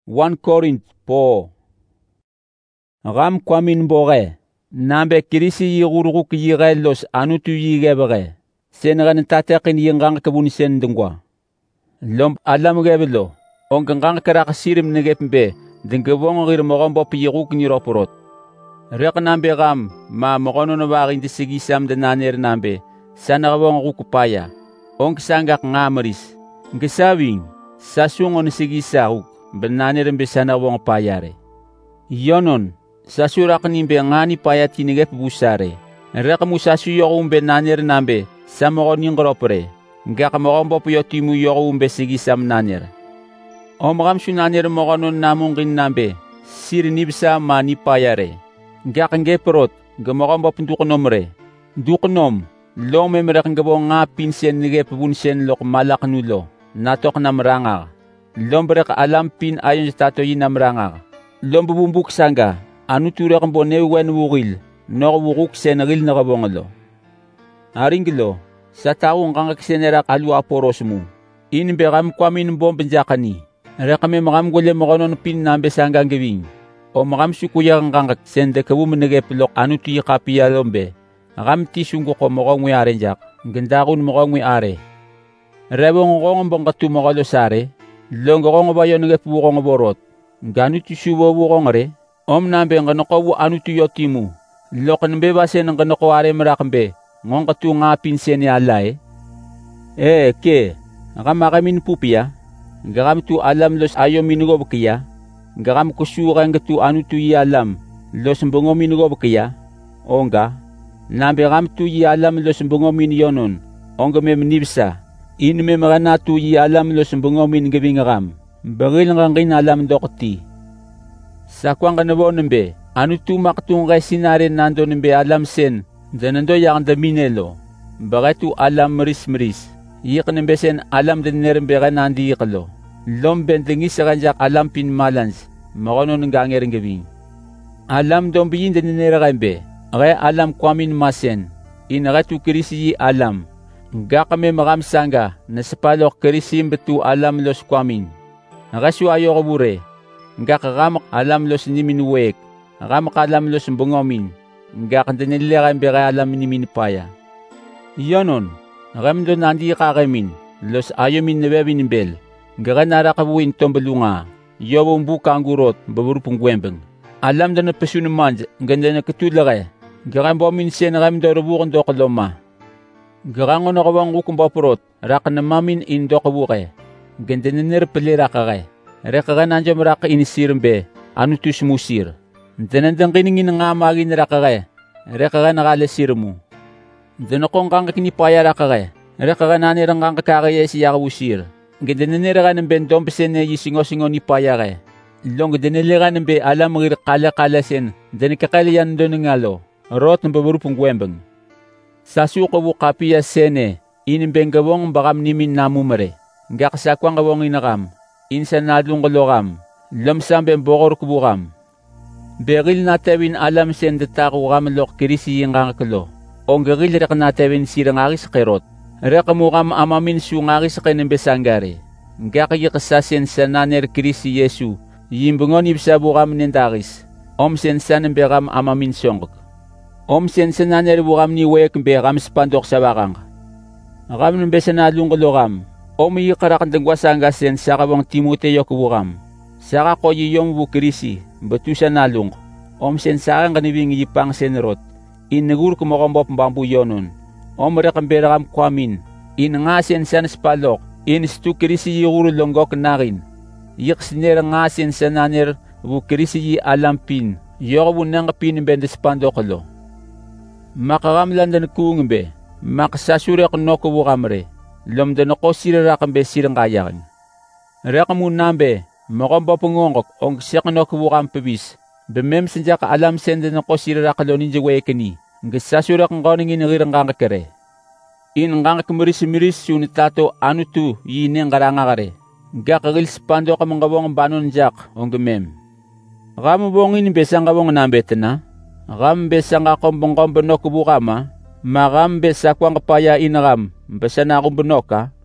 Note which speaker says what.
Speaker 1: 1 Corinth 4. Ram kwamin bore, nambe kirisi yiguruk yigelos anutu yigebere, senran tatekin yingang kabun sendungwa. Lomb alam gebelo, ongangang karak sirim negepmbe, dingewong girmogombo piyiruk niroporot. Rek nambe ram, ma mogono no warin disigisam de naner nambe, sanawong rukupaya, ong sangak ngamaris, ngesawing, sasungon sigisaruk. Benanir mbesana wong payare. Yonon, sasurak nimbe ngani payat kinigep busare. Rek musasu yorum benanir nambe, samoron ningropre. Ngak moron bopuyo timu yorum besigisam nanir. Omram sunanir mogonon namungin nambe, sir nibsa mani payare. Ngak ngeprot, gemoron bopunduknomre. Duknom, lo memrek ngebo nga pinsen nigep bunsen lok malak nulo, natok namrangar. Lombrek alam pin ayon stato yinamranga. Lombubumbuk sanga, anu turek mbone wen wuril, nor wuruk senril na kabongalo. Aringlo, sa taong kang aksenerak alu aporosmu. Inberam kwamin bom benjakani. Rekame makam gule mokonon pin nambe sangang gewing. O makam sukuya kang sende kabu menegepilok anu tuyi kapia lombe. Ram tisungo ko mokongwe arenjak, gendakun mokongwe are. Rebong kong bongkatu mokolo sare. Longorong ba yon nge purong borot. Ganu tu suwo wurong re. Om nambe nganoko wu anu tu yotimu. Lokan be ba sen nganoko are merakmbe. Ngon katu ngapin sen ya lai. Ke. Ngam makamin pupia. Ngam tu alam los ayo minugo bkia. Ngam kusura ngatu anu tu yi alam. Los mbongo minugo bkia. Onga. Nambe ngam tu yi alam los mbongo min yonon. Onga me menibsa. In me marana tu yi alam lo sembungomin gabingram. Baril ngangin alam dokti. Sa kwang kanabo nembe, anu tu maktung kay sinare nando nembe alam sen, danando yang daminelo. Bagay tu alam meris. Yik nembe sen alam denerembe ka nandi yiklo. Lom bendengi sa kanjak alam pinmalans, makono nangangering gabing. Alam dombiyin denera kambe, kay alam kwamin masen, inakay tu kirisi yi alam. Gakame makam sanga na sepalok kerisim betu alam los kwamin. Nakasu ayo kabure. Gakakamak alam los niminuwek. Nakamak alam los mbungomin. Gakandaniliran bera alam niminipaya. Yonon, nakamdo nandi kakamin. Los ayo min nebebin bel. Gakanara kabuin tombelunga. Yowong bukang gurot baburupong gwembeng. Alam dan napasunumand. Ganda na katulare. Gakambomin siya nakamdo rubukan do kaloma. Garango na kawang kukumbaporot, raka na mamin indo kabuke. Ganda na nirpili raka kay. Raka ka nandiyo maraka inisirmbe, anu tus musir. Danandang kiningin nga magin raka kay. Raka ka nakalasir mo. Danakong kang kinipaya raka kay. Raka ka nanirang kang kakakaya siya kawusir. Ganda na niraka ng bendong pesen na yisingo-singo ni paya kay. Long ganda na niraka ng be alam mga kala-kalasin. Danikakalayan doon ng alo. Rot ng baburupong gwembeng. Sasuko wu kapia sene, inimbengawong bakam nimin namumare. Ngakasakwang kawong inakam, insanadong kalokam, lamsam bembokor kubukam. Beril natawin alam sen detako kam lok kirisi yung kakalo. Onggeril rek natawin sirang akis kerot. Rekamukam amamin sungakis kanembesangare. Ngakayasasin sa naner kirisi Yesu, yimbungon ibsabukam nendakis. Sen sanembekam amamin songk. Sen senaner bukam ni wek bekam spandok sa bakang. Akam ng besanadong kalokam. Yikarak ng wasanga sen sa kawang Timoteo kubukam. Saka ko yiyong bukirisi, batu sa nalong. Sen sakang kanibing yipang senrot. Inagur kumakombop mbambu yonon. Rekam berakam kwamin. Nga sen san spalok. Stu kirisi yiguro longgok narin. Yik sinera nga sen senaner bukirisi yi alampin. Yoko nang kapin bendes pandokalo. Makakamlan dan kungbe, makasasuri ako no kubukamre, lomdan ako sirarakambe sirang kayakan. Rekamun nambe, makampa pungongok, ong siyak no kubukampebis, bemem sanja ka alam senden ako sirarakalo ninja wekeni, ngasasuri akong kauning inagirang kakakare. Inang kakamiris-miris sunitato anu tu yineng karangakare, gakagil spando ka mangawang banon jak, ong gemem. Kamubongin besang kawang nambe na. Rambe sang akong bongkong benok kubukama, marambe sa kwang kapaya inram, basa na akong benok ka,